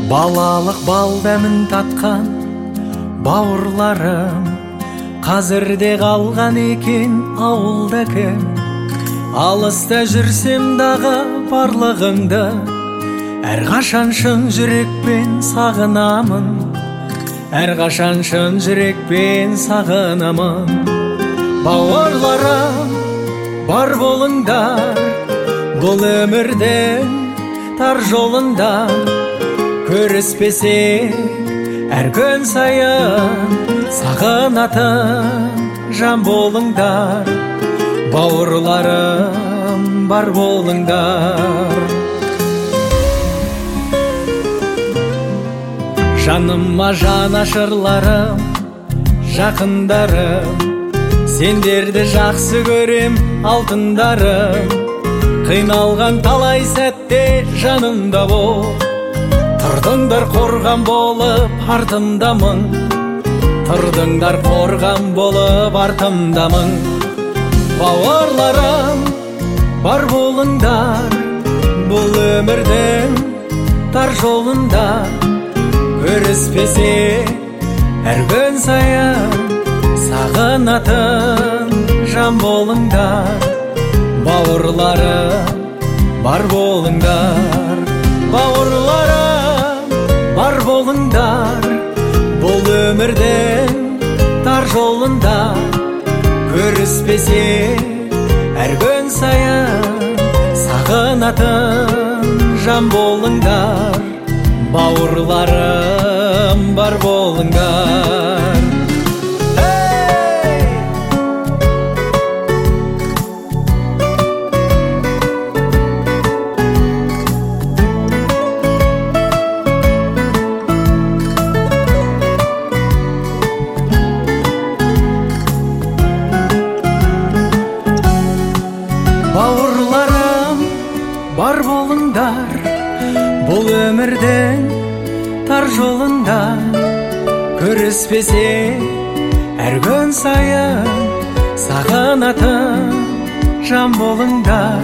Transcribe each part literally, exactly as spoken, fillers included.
Балалық бал дәмін татқан бауырларым қазірде қалған екен ауылда кім. Алыста жүрсем дағы барлығыңды әрқашан шын жүрекпен сағынамын. Әрқашан шын жүрекпен сағынамын. Бауырларым бар болыңдар, бұл өмірдің тар жолында көріспесе әр күн сайын сағынатын жан болыңдар. Бауырларым бар болыңдар. Жаныма жан ашырларым, жақындарым, сендерді жақсы көрем алтындарым. Қиналған талай сәтте жанымда бол, тұрдыңдар қорған болып артымдамын. Тұрдыңдар қорған болып артымдамын. Бауырларым бар болыңдар, бұл өмірдің тар жолында көріспесе әр күн сайын сағынатын жан болыңдар. Бауырларым бар болыңдар. Бауырларым бар болыңдар, бұл өмірдің тар жолында көріспесе әр күн сайын сағынатын жан болыңдар. Бауырларым бар болыңдар. Бауырларым бар болыңдар, бұл өмірдің тар жолында көріспесе әр күн сайын сағынатын жан болыңдар.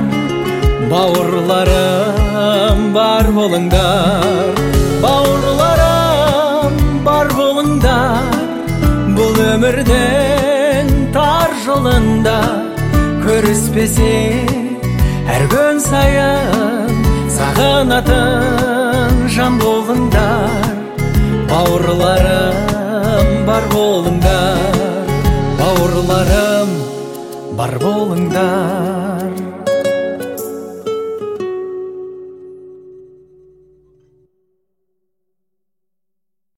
Бауырларым бар болыңдар. Бауырларым бар болыңдар, бұл өмірдің тар жолында көріспесе әр күн сайын сағынатын жан болыңдар. Бауырларым бар болыңдар. Бауырларым бар болыңдар.